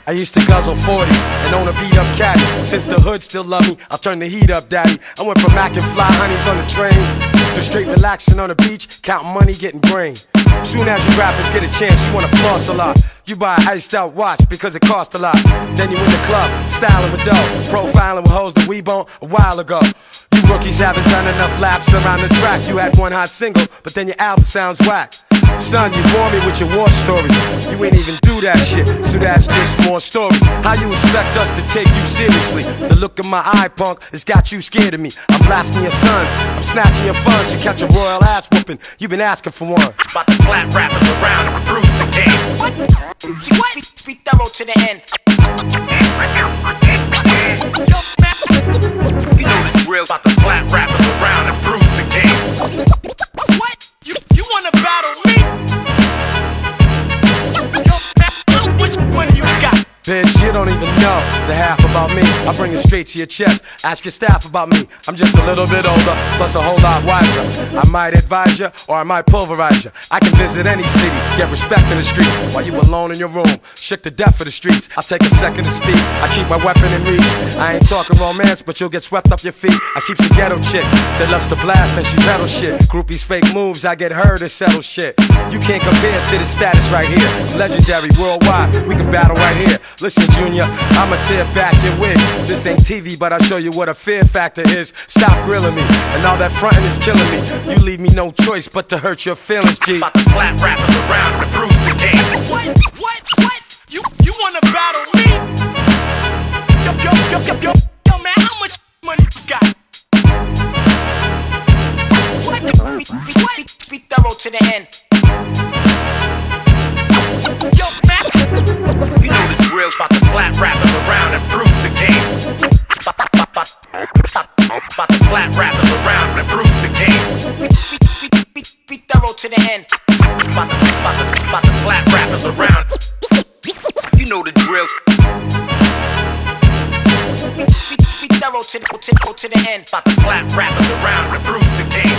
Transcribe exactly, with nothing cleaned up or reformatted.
I used to guzzle forties and own a beat-up caddy. Since the hood still love me, I'll turn the heat up, daddy. I went from mackin' fly honeys on the train to straight relaxing on the beach, counting money, getting brain. Soon as you rappers get a chance, you wanna floss a lot. You buy an iced out watch because it cost a lot. Then you in the club, styling with dough, profiling with hoes that we bone a while ago. You rookies haven't done enough laps around the track. You had one hot single, but then your album sounds whack. Son, you bore me with your war stories. You ain't even do that shit, so that's just more stories. How you expect us to take you seriously? The look in my eye, punk, has got you scared of me. I'm blasting your sons, I'm snatching your funds. You catch a royal ass whooping, you been asking for one. About to slap rappers around and improve the game. What? What? Be, be thorough to the end. You know the drill. About to slap rappers around and improve the game. What? You, you wanna battle me? Which one you got? Bitch, you don't even know the half about me. I bring it straight to your chest. Ask your staff about me. I'm just a little bit older, plus a whole lot wiser. I might advise you, or I might pulverize you. I can visit any city, get respect in the street, while you alone in your room, shook to death for the streets. I'll take a second to speak. I keep my weapon in reach. I ain't talking romance, but you'll get swept up your feet. I keep some ghetto chick that loves to blast and she pedal shit. Groupies fake moves, I get her to settle shit. You can't compare to the status right here. I'm legendary worldwide, we can battle right here. Listen, Junior, I'ma tear back your wig. This ain't T V, but I'll show you what a fear factor is. Stop grilling me, and all that frontin' is killing me. You leave me no choice but to hurt your feelings, G. About to slap rappers around and improve the game. What? What? What? You you wanna battle me? Yo, yo, yo, yo, yo, yo, man, how much money you got? What? Be, be, be, be thorough to the end. Yo, man, you know the drill. About to slap rappers around and improve the game. About to slap rappers around and improve the game. Be, be, be, be, be thorough to the end. About to, about to, about to slap rappers around. You know the drill. Be, be, be thorough to, to, to the end. About to slap rappers around and improve the game.